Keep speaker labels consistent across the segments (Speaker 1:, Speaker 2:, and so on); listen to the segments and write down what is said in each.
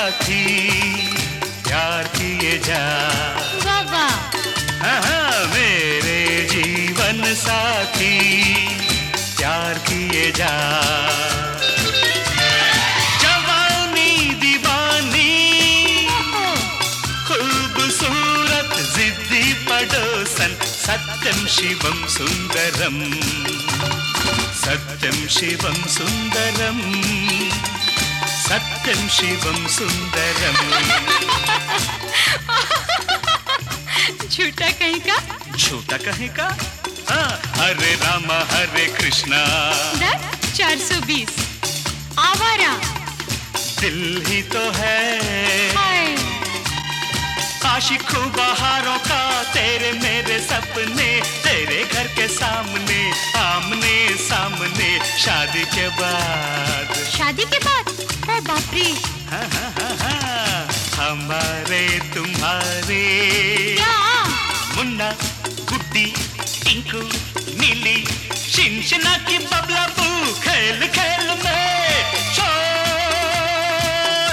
Speaker 1: साथी प्यार किए जा।
Speaker 2: बाबा
Speaker 1: हाँ, मेरे जीवन साथी प्यार किए जा। जवानी दीवानी खूबसूरत जिद्दी पड़ोसन सत्यम शिवम सुंदरम, सत्यम शिवम सुंदरम, सत्यम शिवम सुंदरम।
Speaker 2: झूठा कहीं का,
Speaker 1: झूठा कहीं का। हाँ, हरे रामा हरे कृष्णा
Speaker 2: 420 आवारा
Speaker 1: दिल ही तो है।
Speaker 2: हाय
Speaker 1: आशिक बहारों का तेरे मेरे सपने, तेरे घर के सामने आमने सामने शादी के बाद।
Speaker 2: शादी के बाद ओ बाप रे।
Speaker 1: हाँ हाँ हाँ हाँ, हमारे तुम्हारे
Speaker 2: क्या
Speaker 1: मुन्ना गुड्डी टिंकू नीली शिनशिना की बबला बू खेल खेल में शोर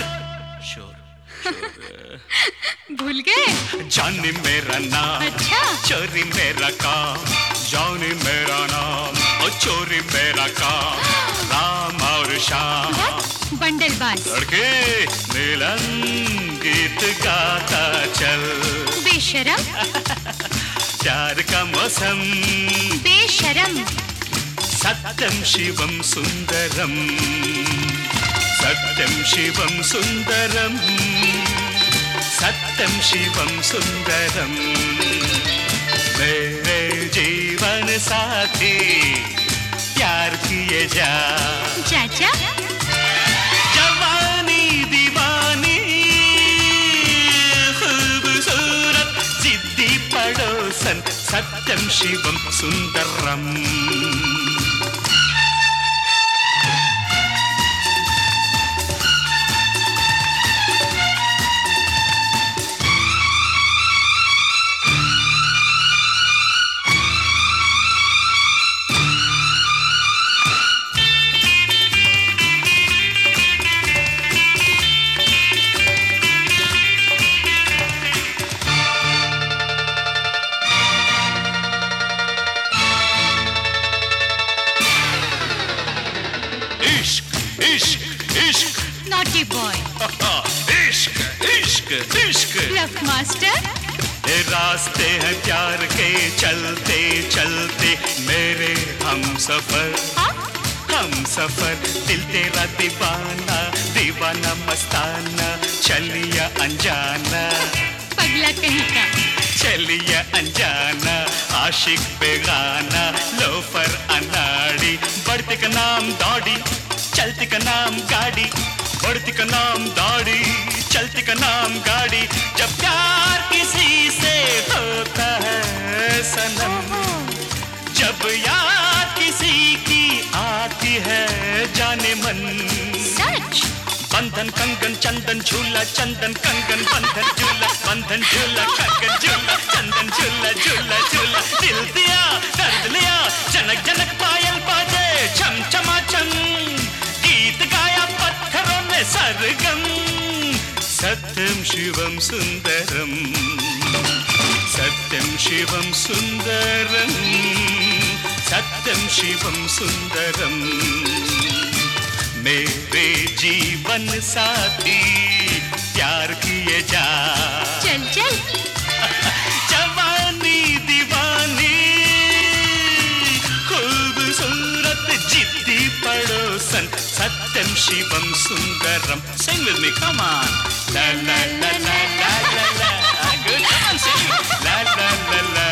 Speaker 1: शोर।
Speaker 2: भूल गए?
Speaker 1: जानी मेरा नाम,
Speaker 2: अच्छा
Speaker 1: चोरी मेरा काम, जानी मेरा नाम और चोरी मेरा काम, राम और श्याम
Speaker 2: बंडलबाज।
Speaker 1: लड़के मिलन गीत गाता चल,
Speaker 2: बेशरम
Speaker 1: प्यार का मौसम
Speaker 2: बेशरम।
Speaker 1: सत्यम शिवम सुंदरम, सत्यम शिवम सुंदरम, सत्यम शिवम सुंदरम। मेरे जीवन साथी प्यार किए जा।
Speaker 2: चाचा
Speaker 1: जवानी दीवानी खूबसूरत जिद्दी पड़ोसन सत्यम शिवम सुंदरम। इश्क इश्क इश्क
Speaker 2: नॉटी बॉय।
Speaker 1: इश्क इश्क इश्क
Speaker 2: ब्लफ मास्टर।
Speaker 1: ये रास्ते हैं प्यार के चलते चलते मेरे हम सफर, हम सफर। दिल तेरा दीवाना दीवाना मस्ताना चलिया अनजाना,
Speaker 2: पगला कहीं का
Speaker 1: चलिया अनजाना आशिक बेगाना लोफर अनाड़ी। बढ़ती का नाम दौड़ी चलती का नाम गाड़ी, बढ़ती का नाम दौड़ी चलती का नाम गाड़ी। जब प्यार किसी से होता है सनम, जब याद किसी की आती है जाने मन।
Speaker 2: सच
Speaker 1: बंधन कंगन चंदन झूला चंदन कंगन बंधन झूला बंधन झूला कंगन झूला चंदन झूला झूला झूला। दिल दिया दर्द लिया जनक जनक पायल बाजे छम छमा छम, गीत गाया पत्थरों में सरगम। सत्यम शिवम सुंदरम, सत्यम शिवम सुंदरम, सत्यम शिवम सुंदरम। मेरे जीवन साथी प्यार किए जा।
Speaker 2: चल चल
Speaker 1: जवानी दीवानी खूबसूरत जिद्दी पड़ोसन सत्यम Shivam Sundaram. Sing with me, come on. La la la la la la la. Good, come on, sing. La la la la.